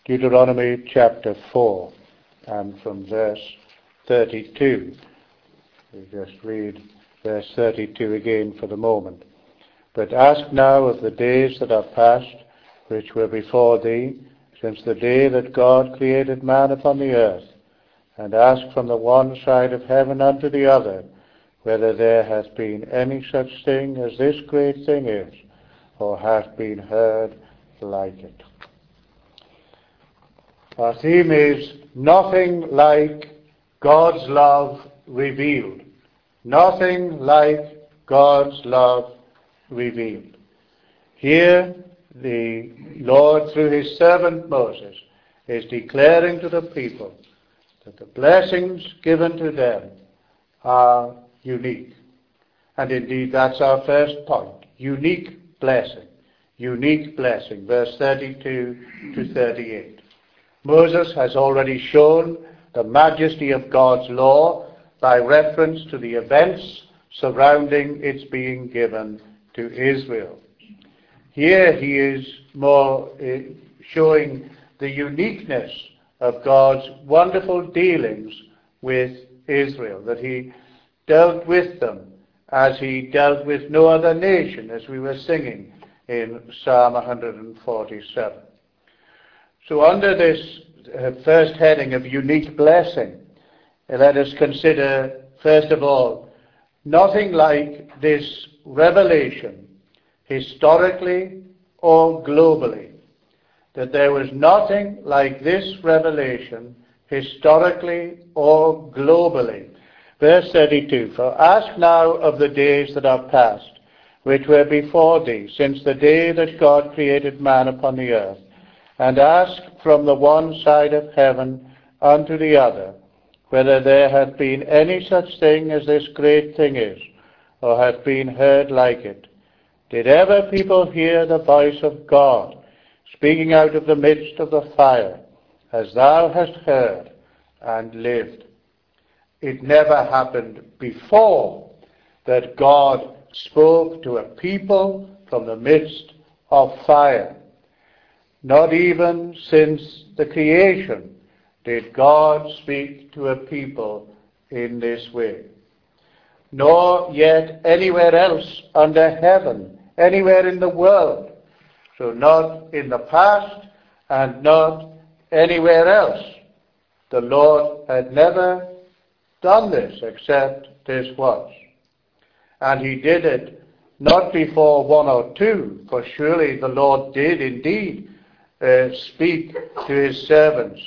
Deuteronomy chapter 4, and from verse 32. We'll just read verse 32 again for the moment. But ask now of the days that are past, which were before thee, since the day that God created man upon the earth, and ask from the one side of heaven unto the other, whether there hath been any such thing as this great thing is, or hath been heard like it. Our theme is nothing like God's love revealed. Nothing like God's love revealed. Here the Lord, through his servant Moses, is declaring to the people that the blessings given to them are unique. And indeed that's our first point. Unique blessing. Unique blessing. Verse 32 to 38. Moses has already shown the majesty of God's law by reference to the events surrounding its being given to Israel. Here he is more showing the uniqueness of God's wonderful dealings with Israel, that he dealt with them as he dealt with no other nation, as we were singing in Psalm 147. So under this first heading of unique blessing, let us consider, first of all, nothing like this revelation, historically or globally. That there was nothing like this revelation, historically or globally. Verse 32, For ask now of the days that are past, which were before thee, since the day that God created man upon the earth, and ask from the one side of heaven unto the other, whether there hath been any such thing as this great thing is, or hath been heard like it. Did ever people hear the voice of God, speaking out of the midst of the fire, as thou hast heard and lived? It never happened before that God spoke to a people from the midst of fire. Not even since the creation did God speak to a people in this way. Nor yet anywhere else under heaven, anywhere in the world. So not in the past and not anywhere else. The Lord had never done this except this once. And he did it not before one or two, for surely the Lord did indeed speak to his servants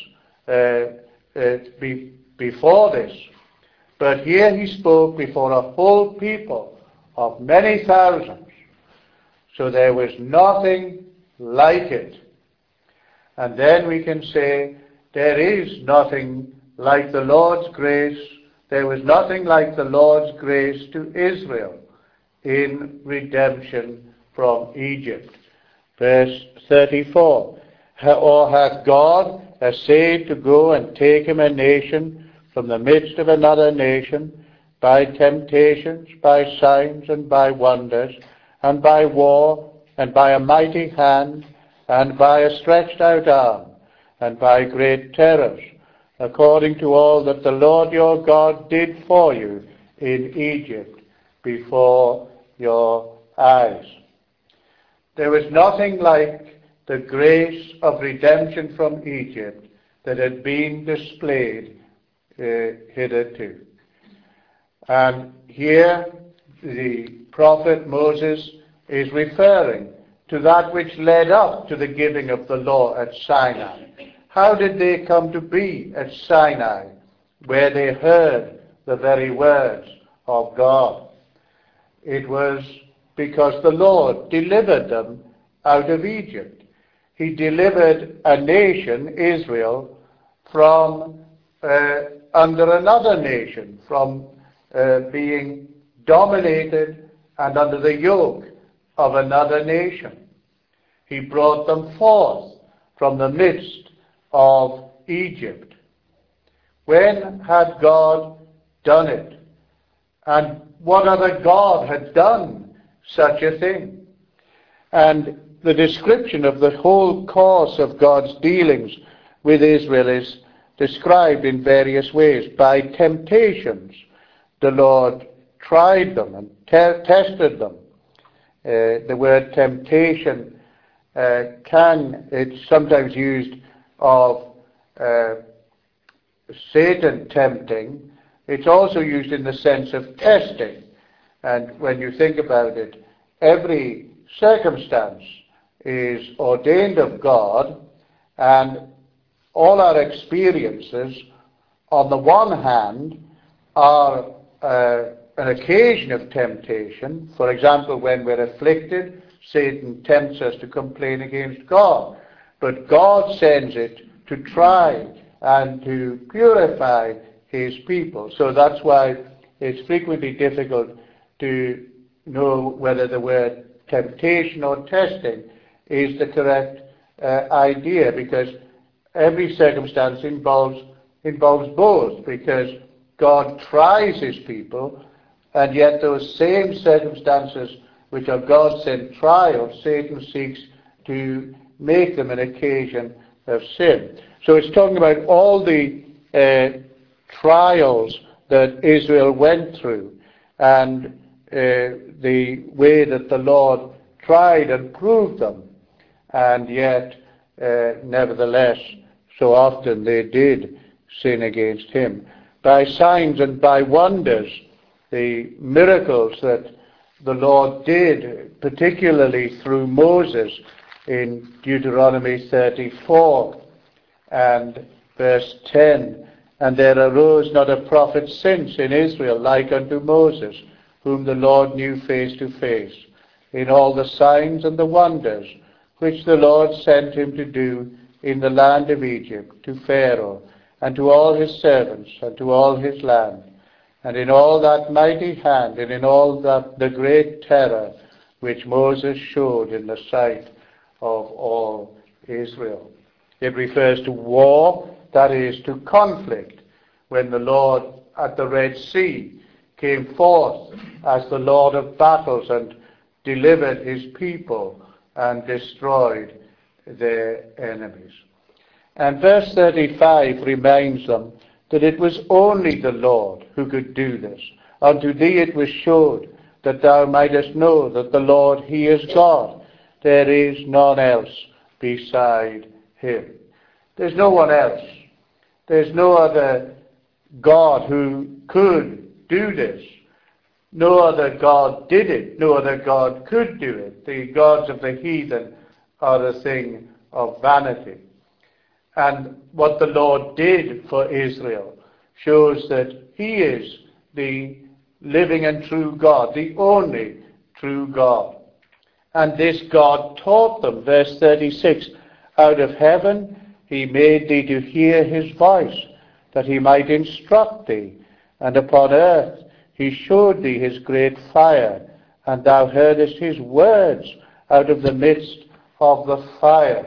before this. But here he spoke before a whole people of many thousands. So there was nothing like it. And then we can say there is nothing like the Lord's grace. There was nothing like the Lord's grace to Israel in redemption from Egypt. Verse 34, Or hath God essayed to go and take him a nation from the midst of another nation, by temptations, by signs, and by wonders, and by war, and by a mighty hand, and by a stretched out arm, and by great terrors, according to all that the Lord your God did for you in Egypt before your eyes? There was nothing like the grace of redemption from Egypt that had been displayed hitherto. And here the prophet Moses is referring to that which led up to the giving of the law at Sinai. How did they come to be at Sinai, where they heard the very words of God? It was because the Lord delivered them out of Egypt. He delivered a nation, Israel, from under another nation, from being dominated and under the yoke of another nation. He brought them forth from the midst of Egypt. When had God done it? And what other God had done such a thing? And the description of the whole course of God's dealings with Israel is described in various ways. By temptations, the Lord tried them and tested them. The word temptation it's sometimes used of Satan tempting. It's also used in the sense of testing. And when you think about it, every circumstance is ordained of God, and all our experiences, on the one hand, are an occasion of temptation. For example, when we're afflicted, Satan tempts us to complain against God. But God sends it to try and to purify his people. So that's why it's frequently difficult to know whether the word temptation or testing is the correct idea, because every circumstance involves both, because God tries his people, and yet those same circumstances which are God-sent trials, Satan seeks to make them an occasion of sin. So it's talking about all the trials that Israel went through, and the way that the Lord tried and proved them, and yet nevertheless so often they did sin against him. By signs and by wonders, the miracles that the Lord did, particularly through Moses in Deuteronomy 34 and verse 10, and there arose not a prophet since in Israel like unto Moses, whom the Lord knew face to face, in all the signs and the wonders which the Lord sent him to do in the land of Egypt, to Pharaoh, and to all his servants, and to all his land, and in all that mighty hand, and in all that the great terror which Moses showed in the sight of all Israel. It refers to war, that is, to conflict, when the Lord at the Red Sea came forth as the Lord of battles and delivered his people and destroyed their enemies. And verse 35 reminds them that it was only the Lord who could do this. Unto thee it was showed that thou mightest know that the Lord, he is God. There is none else beside him. There's no one else. There's no other God who could do this. No other God did it. No other God could do it. The gods of the heathen are a thing of vanity. And what the Lord did for Israel shows that he is the living and true God, the only true God. And this God taught them, verse 36, out of heaven he made thee to hear his voice, that he might instruct thee, and upon earth he showed thee his great fire, and thou heardest his words out of the midst of the fire.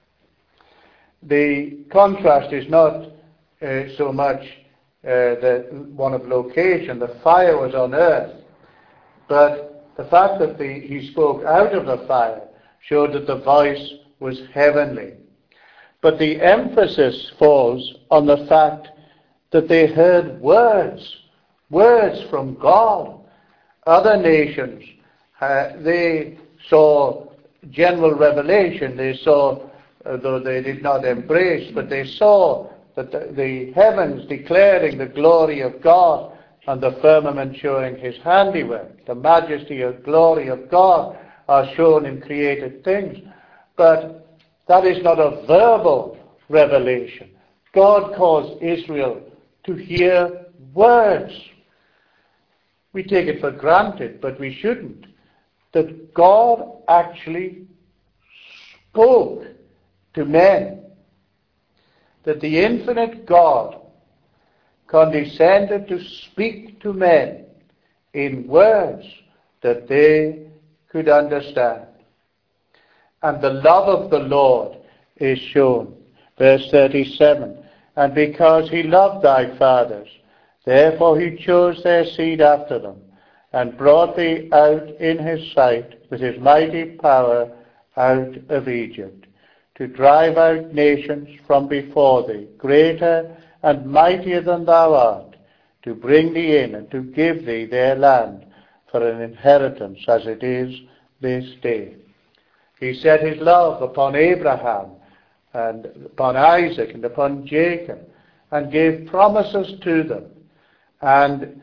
The contrast is not so much the one of location. The fire was on earth, but the fact that he spoke out of the fire showed that the voice was heavenly. But the emphasis falls on the fact that they heard words from God. Other nations, they saw general revelation. They saw, though they did not embrace, but they saw that the heavens declaring the glory of God and the firmament showing his handiwork. The majesty and glory of God are shown in created things. But that is not a verbal revelation. God caused Israel to hear words. We take it for granted, but we shouldn't, that God actually spoke to men, that the infinite God condescended to speak to men in words that they could understand. And the love of the Lord is shown. Verse 37, and because he loved thy fathers, therefore he chose their seed after them, and brought thee out in his sight with his mighty power out of Egypt, to drive out nations from before thee, greater and mightier than thou art, to bring thee in and to give thee their land for an inheritance as it is this day. He set his love upon Abraham and upon Isaac and upon Jacob, and gave promises to them, and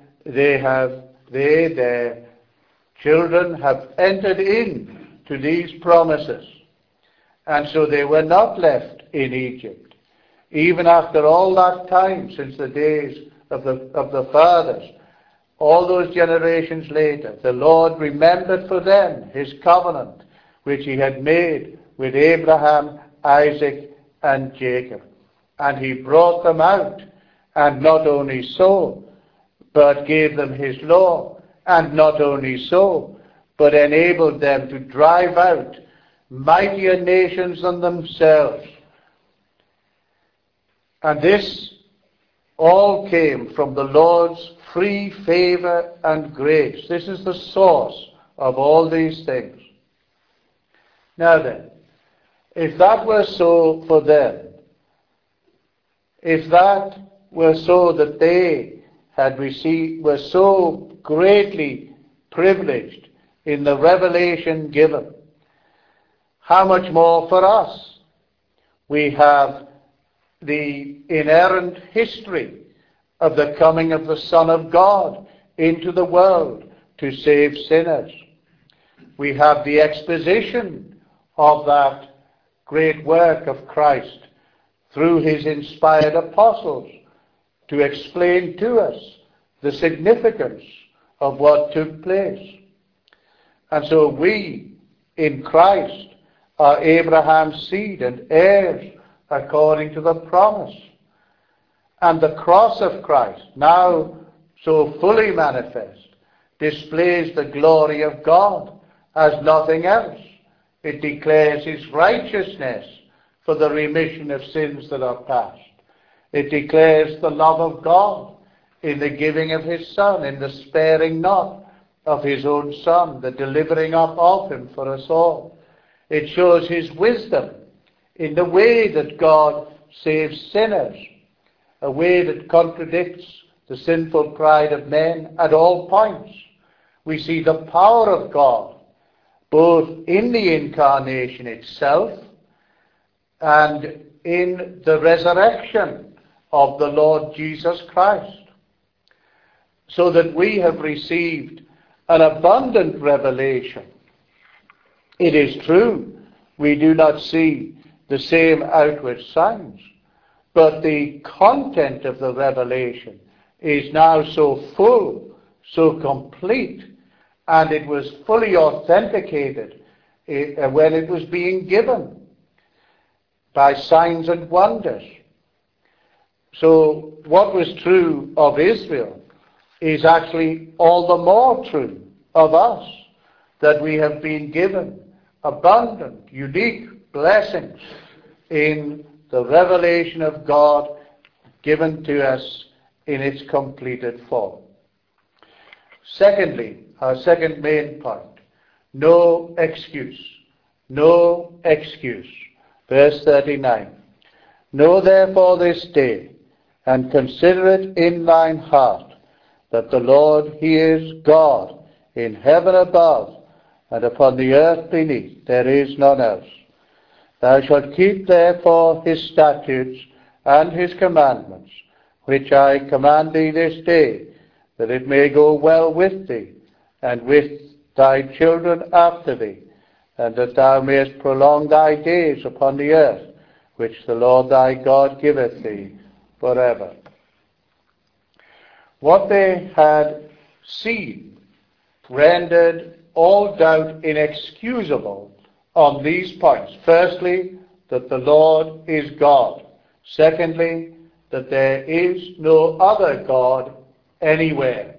their children have entered in to these promises. And so they were not left in Egypt. Even after all that time, since the days of the fathers, all those generations later, the Lord remembered for them his covenant, which he had made with Abraham, Isaac, and Jacob. And he brought them out, and not only so, but gave them his law, and not only so, but enabled them to drive out mightier nations than themselves. And this all came from the Lord's free favor and grace. This is the source of all these things. Now then, if that were so for them, if that were so that they were so greatly privileged in the revelation given, how much more for us? We have the inerrant history of the coming of the Son of God into the world to save sinners. We have the exposition of that great work of Christ through his inspired apostles to explain to us the significance of what took place. And so we, in Christ, are Abraham's seed and heirs according to the promise. And the cross of Christ, now so fully manifest, displays the glory of God as nothing else. It declares his righteousness for the remission of sins that are past. It declares the love of God in the giving of his Son, in the sparing not of his own Son, the delivering up of him for us all. It shows his wisdom in the way that God saves sinners, a way that contradicts the sinful pride of men at all points. We see the power of God both in the incarnation itself and in the resurrection of the Lord Jesus Christ, so that we have received an abundant revelation. It is true, we do not see the same outward signs, but the content of the revelation is now so full, so complete, and it was fully authenticated when it was being given by signs and wonders. So what was true of Israel is actually all the more true of us, that we have been given abundant, unique blessings in the revelation of God given to us in its completed form. Secondly, our second main point, no excuse. No excuse. Verse 39. Know therefore this day, and consider it in thine heart, that the Lord, he is God, in heaven above, and upon the earth beneath, there is none else. Thou shalt keep therefore his statutes and his commandments, which I command thee this day, that it may go well with thee, and with thy children after thee, and that thou mayest prolong thy days upon the earth, which the Lord thy God giveth thee forever. What they had seen rendered all doubt inexcusable on these points. Firstly, that the Lord is God. Secondly, that there is no other God anywhere.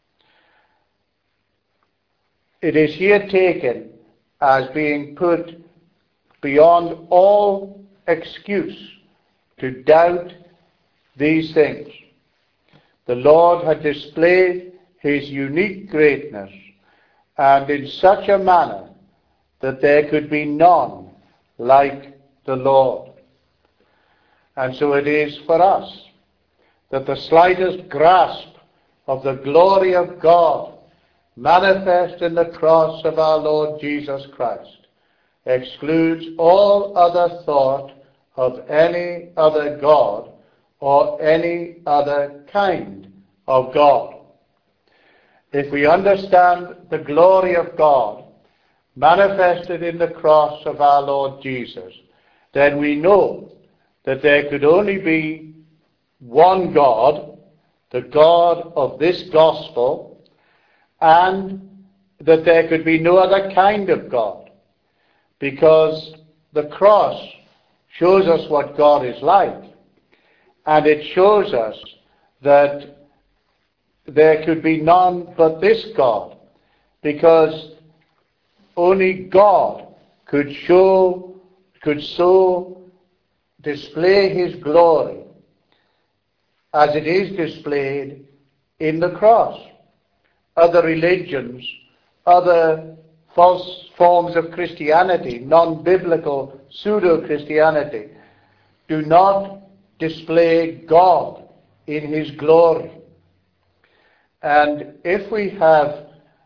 It is here taken as being put beyond all excuse to doubt these things. The Lord had displayed his unique greatness, and in such a manner that there could be none like the Lord. And so it is for us that the slightest grasp of the glory of God manifest in the cross of our Lord Jesus Christ excludes all other thought of any other God or any other kind of God. If we understand the glory of God manifested in the cross of our Lord Jesus, then we know that there could only be one God, the God of this gospel, and that there could be no other kind of God, because the cross shows us what God is like, and it shows us that there could be none but this God, because only God could so display his glory as it is displayed in the cross. Other religions, other false forms of Christianity, non-biblical pseudo-Christianity, do not display God in his glory. And if we have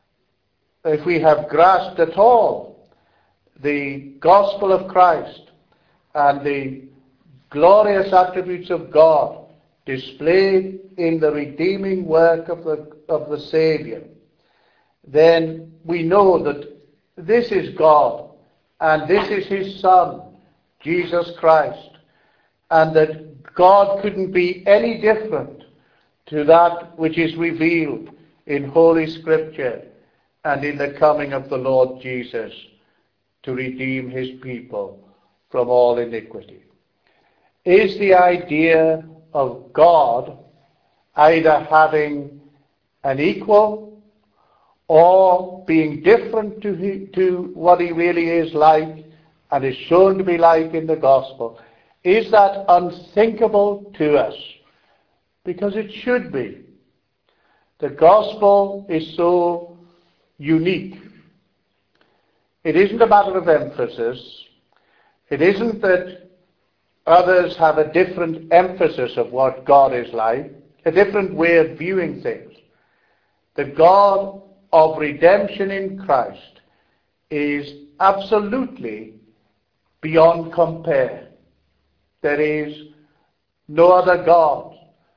grasped at all the gospel of Christ and the glorious attributes of God displayed in the redeeming work of the Saviour, then we know that this is God and this is his Son, Jesus Christ, and that God couldn't be any different to that which is revealed in Holy Scripture and in the coming of the Lord Jesus to redeem his people from all iniquity. Is the idea of God either having an equal or being different to what he really is like and is shown to be like in the gospel? Is that unthinkable to us? Because it should be. The gospel is so unique. It isn't a matter of emphasis. It isn't that others have a different emphasis of what God is like, a different way of viewing things. The God of redemption in Christ is absolutely beyond compare. There is no other God.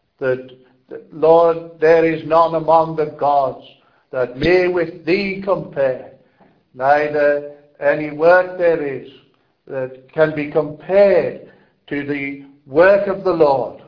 Lord, there is none among the gods that may with thee compare. Neither any work there is that can be compared to the work of the Lord.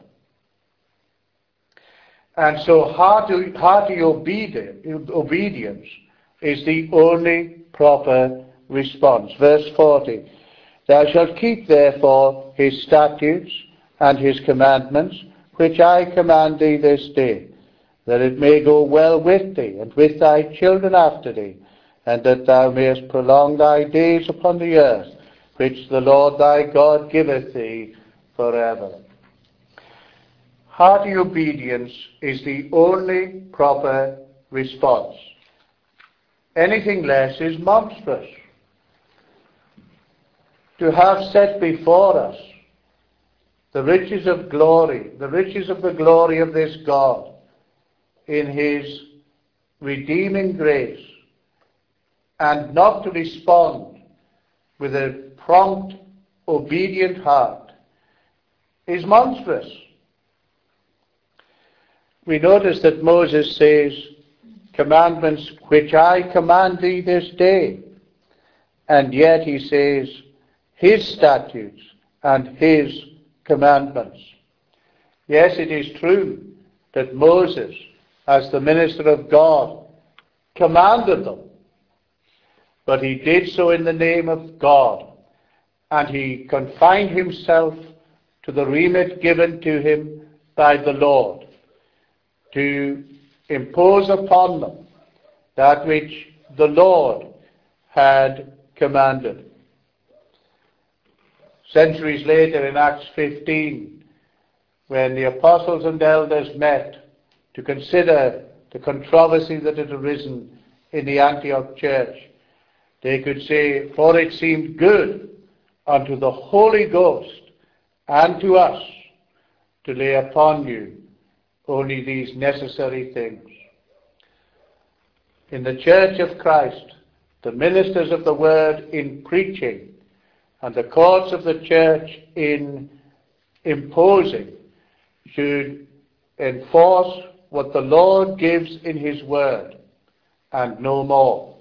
And so hearty obedience is the only proper response. Verse 40, thou shalt keep therefore his statutes and his commandments, which I command thee this day, that it may go well with thee and with thy children after thee, and that thou mayest prolong thy days upon the earth, which the Lord thy God giveth thee forever. Hearty obedience is the only proper response. Anything less is monstrous. To have set before us the riches of glory, the riches of the glory of this God in his redeeming grace, and not to respond with a prompt, obedient heart, is monstrous. We notice that Moses says, commandments which I command thee this day, and yet he says, his statutes and his commandments. Yes, it is true that Moses, as the minister of God, commanded them, but he did so in the name of God, and he confined himself to the remit given to him by the Lord, to impose upon them that which the Lord had commanded. Centuries later, in Acts 15, when the apostles and elders met to consider the controversy that had arisen in the Antioch church, They could say, "For it seemed good unto the Holy Ghost and to us to lay upon you only these necessary things." In the Church of Christ, the ministers of the Word in preaching and the courts of the Church in imposing should enforce what the Lord gives in His Word and no more.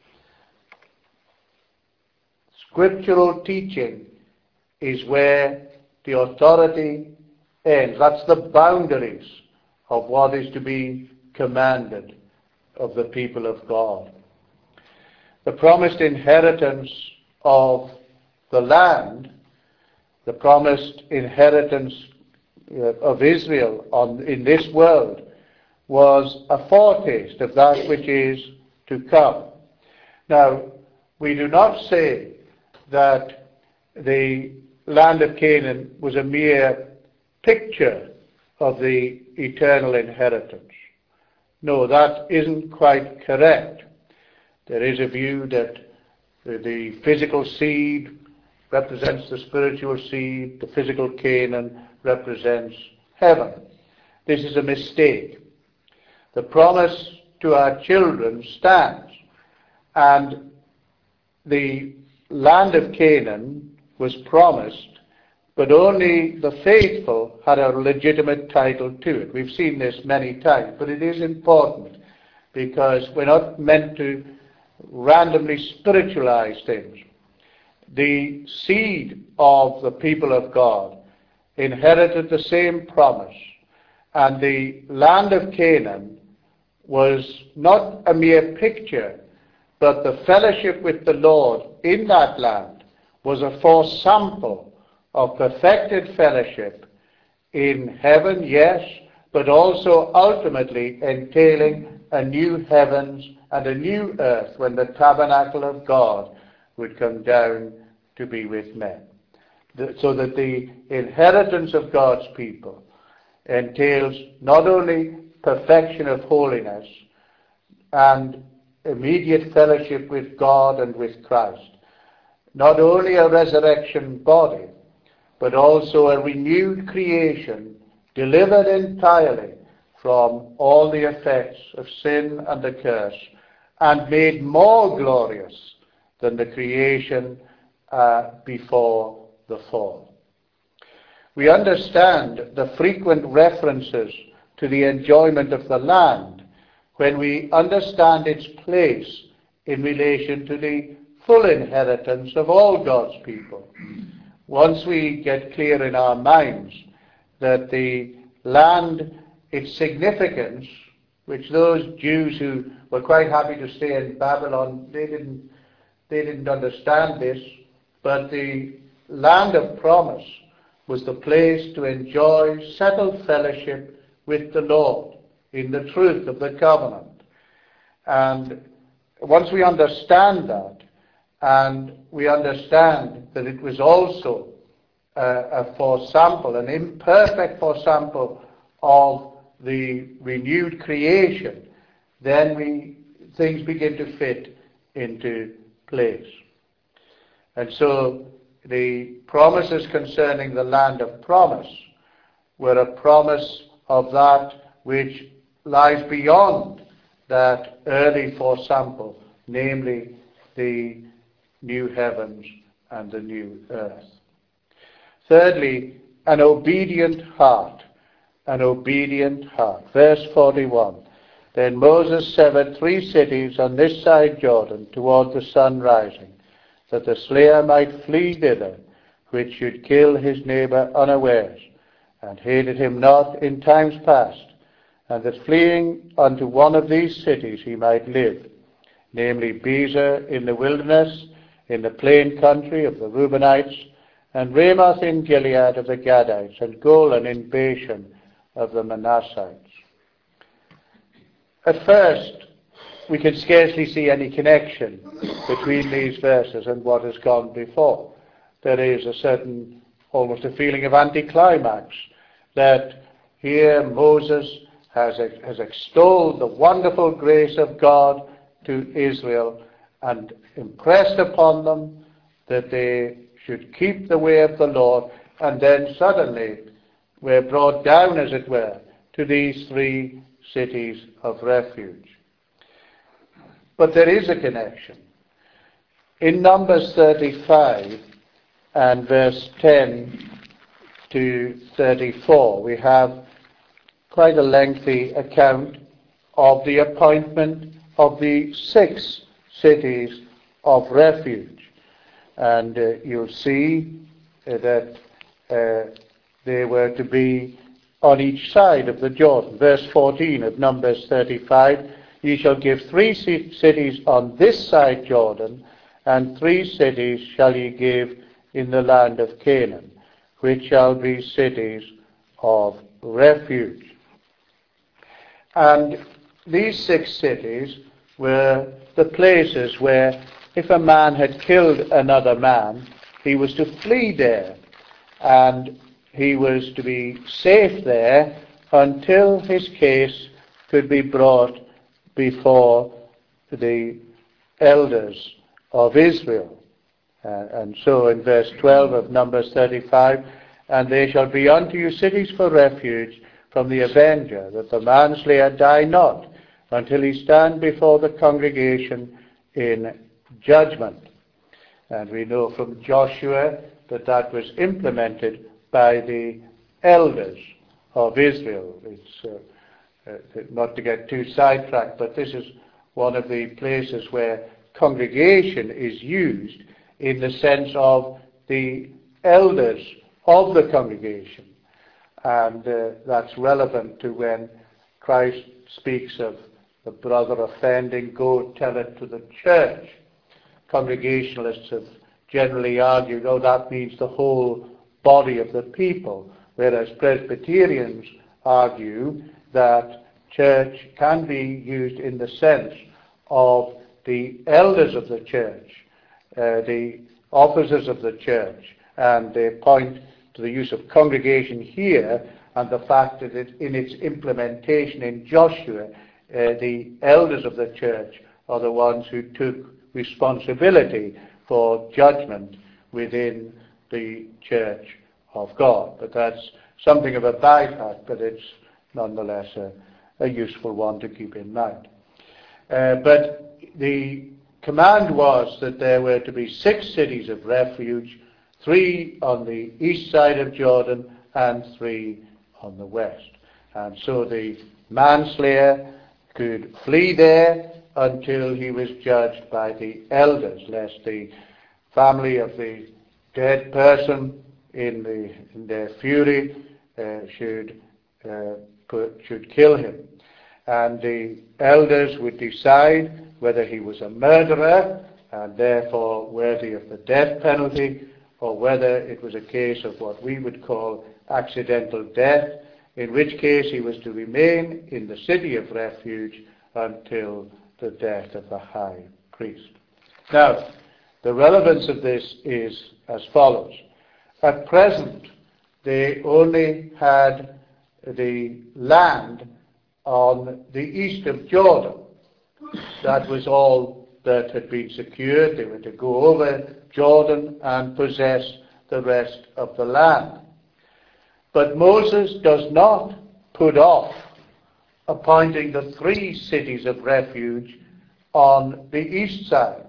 Scriptural teaching is where the authority ends. That's the boundaries of what is to be commanded of the people of God. The promised inheritance of the land, the promised inheritance of Israel in this world, was a foretaste of that which is to come. Now, we do not say that the land of Canaan was a mere picture of the eternal inheritance. No, that isn't quite correct. There is a view that the physical seed represents the spiritual seed, the physical Canaan represents heaven. This is a mistake. The promise to our children stands, and the land of Canaan was promised, but only the faithful had a legitimate title to it. We've seen this many times, but it is important because we're not meant to randomly spiritualize things. The seed of the people of God inherited the same promise, and the land of Canaan was not a mere picture, but the fellowship with the Lord in that land was a foresample of perfected fellowship in heaven, yes, but also ultimately entailing a new heavens and a new earth when the tabernacle of God would come down to be with men. So that the inheritance of God's people entails not only perfection of holiness and immediate fellowship with God and with Christ, not only a resurrection body, but also a renewed creation delivered entirely from all the effects of sin and the curse, and made more glorious than the creation before the fall. We understand the frequent references to the enjoyment of the land when we understand its place in relation to the full inheritance of all God's people. Once we get clear in our minds that the land, its significance, which those Jews who were quite happy to stay in Babylon, they didn't understand this, but the land of promise was the place to enjoy settled fellowship with the Lord in the truth of the covenant. And once we understand that, and we understand that it was also a foresample, an imperfect foresample of the renewed creation, then things begin to fit into place. And so the promises concerning the land of promise were a promise of that which lies beyond that early foresample, namely the new heavens and the new earth. Thirdly, an obedient heart. An obedient heart. Verse 41. Then Moses severed 3 cities on this side Jordan toward the sun rising, that the slayer might flee thither, which should kill his neighbor unawares, and hated him not in times past, and that fleeing unto one of these cities he might live, namely Bezer in the wilderness, in the plain country of the Reubenites, and Ramoth in Gilead of the Gadites, and Golan in Bashan of the Manassites. At first, we can scarcely see any connection between these verses and what has gone before. There is a certain, almost a feeling of anticlimax, that here Moses has extolled the wonderful grace of God to Israel, and impressed upon them that they should keep the way of the Lord, and then suddenly we're brought down, as it were, to these 3 cities of refuge. But there is a connection. In Numbers 35 and verse 10 to 34, we have quite a lengthy account of the appointment of the 6 cities of refuge. And you'll see that they were to be on each side of the Jordan. Verse 14 of Numbers 35, ye shall give 3 cities on this side Jordan, and 3 cities shall ye give in the land of Canaan, which shall be cities of refuge. And these 6 cities were the places where if a man had killed another man, he was to flee there, and he was to be safe there until his case could be brought before the elders of Israel. And so in verse 12 of Numbers 35, and they shall be unto you cities for refuge from the avenger, that the manslayer die not, until he stand before the congregation in judgment. And we know from Joshua that that was implemented by the elders of Israel. It's not to get too sidetracked, but this is one of the places where congregation is used in the sense of the elders of the congregation. And that's relevant to when Christ speaks of the brother offending, go tell it to the church. Congregationalists have generally argued, oh, that means the whole body of the people, whereas Presbyterians argue that church can be used in the sense of the elders of the church, the officers of the church, and they point to the use of congregation here and the fact that in its implementation in Joshua, the elders of the church are the ones who took responsibility for judgment within the church of God. But that's something of a bypass, but it's nonetheless a useful one to keep in mind. But the command was that there were to be 6 cities of refuge, 3 on the east side of Jordan and 3 on the west. And so the manslayer could flee there until he was judged by the elders, lest the family of the dead person in their fury should kill him. And the elders would decide whether he was a murderer and therefore worthy of the death penalty, or whether it was a case of what we would call accidental death, in which case he was to remain in the city of refuge until the death of the high priest. Now, the relevance of this is as follows. At present, they only had the land on the east of Jordan. That was all that had been secured. They were to go over Jordan and possess the rest of the land. But Moses does not put off appointing the 3 cities of refuge on the east side.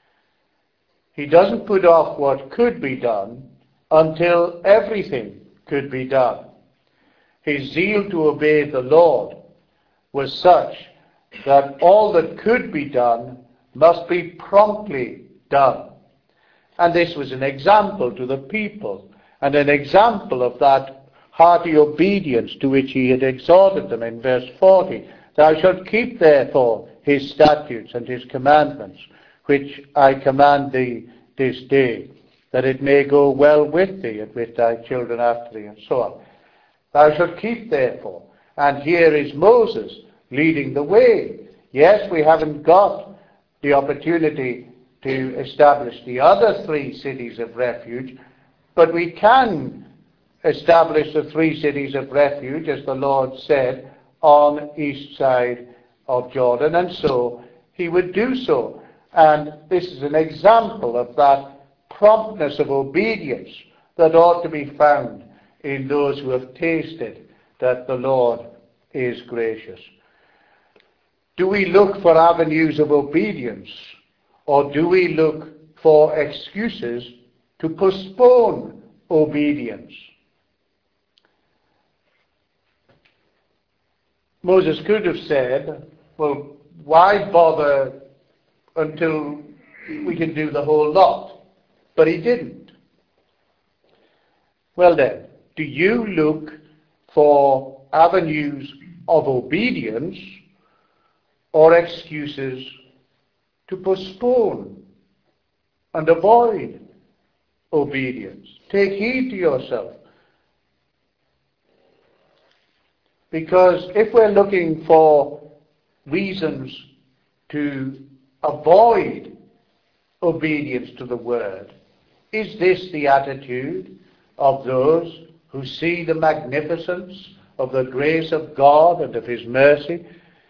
He doesn't put off what could be done until everything could be done. His zeal to obey the Lord was such that all that could be done must be promptly done. And this was an example to the people, and an example of that hearty obedience to which he had exhorted them in verse 40. Thou shalt keep therefore his statutes and his commandments, which I command thee this day, that it may go well with thee and with thy children after thee, and so on. Thou shalt keep therefore. And here is Moses leading the way. Yes, we haven't got the opportunity to establish the other 3 cities of refuge, but we can establish the 3 cities of refuge, as the Lord said, on east side of Jordan, and so he would do so. And this is an example of that promptness of obedience that ought to be found in those who have tasted that the Lord is gracious. Do we look for avenues of obedience, or do we look for excuses to postpone obedience? Moses could have said, well, why bother until we can do the whole lot? But he didn't. Well then, do you look for avenues of obedience or excuses to postpone and avoid obedience? Take heed to yourself. Because if we're looking for reasons to avoid obedience to the word, is this the attitude of those who see the magnificence of the grace of God and of his mercy?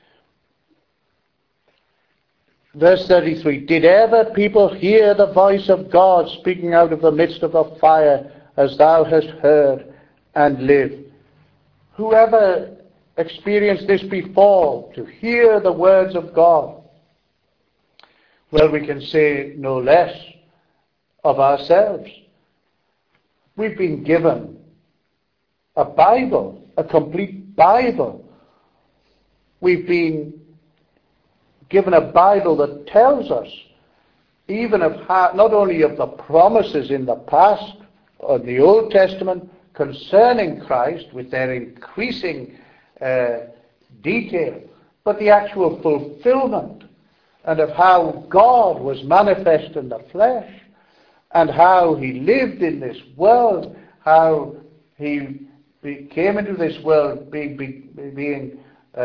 Verse 33, did ever people hear the voice of God speaking out of the midst of the fire, as thou hast heard, and live? Whoever experienced this before, to hear the words of God? Well, we can say no less of ourselves. We've been given a Bible, a complete Bible. We've been given a Bible that tells us even of how, not only of the promises in the past or the Old Testament concerning Christ with their increasing detail, but the actual fulfillment, and of how God was manifest in the flesh, and how he lived in this world, how he came into this world being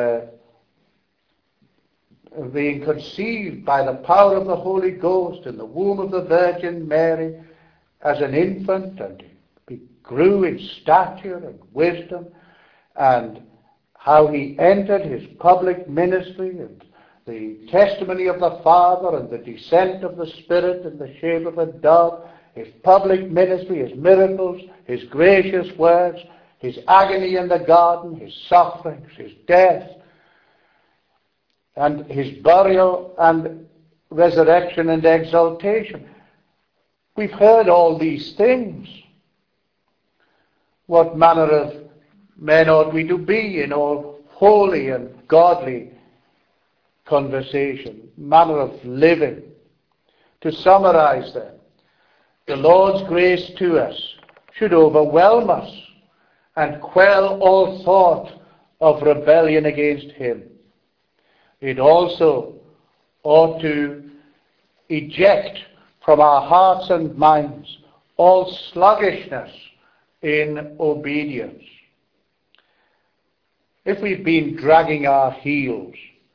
conceived by the power of the Holy Ghost in the womb of the Virgin Mary as an infant, and he grew in stature and wisdom, and how he entered his public ministry, and the testimony of the Father, and the descent of the Spirit in the shape of a dove, his public ministry, his miracles, his gracious words, his agony in the garden, his sufferings, his death, and his burial and resurrection and exaltation. We've heard all these things. What manner of men ought we to be in all holy and godly conversation, manner of living? To summarize then, the Lord's grace to us should overwhelm us and quell all thought of rebellion against him. It also ought to eject from our hearts and minds all sluggishness in obedience. If we've been dragging our heels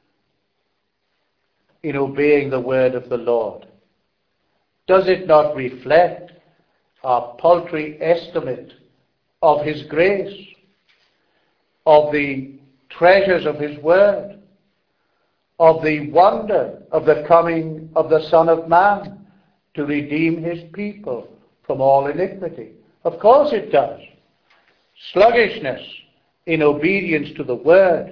in obeying the word of the Lord, does it not reflect our paltry estimate of his grace, of the treasures of his word, of the wonder of the coming of the Son of Man to redeem his people from all iniquity? Of course it does. Sluggishness in obedience to the word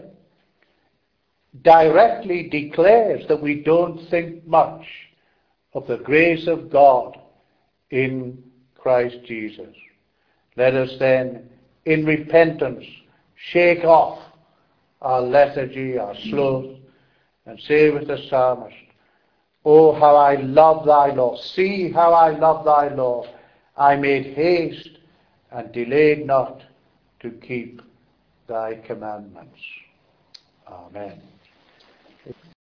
directly declares that we don't think much of the grace of God in Christ Jesus. Let us then, in repentance, shake off our lethargy, our sloth, and say with the psalmist, oh, how I love thy law. See how I love thy law. I made haste and delayed not to keep thy commandments. Amen.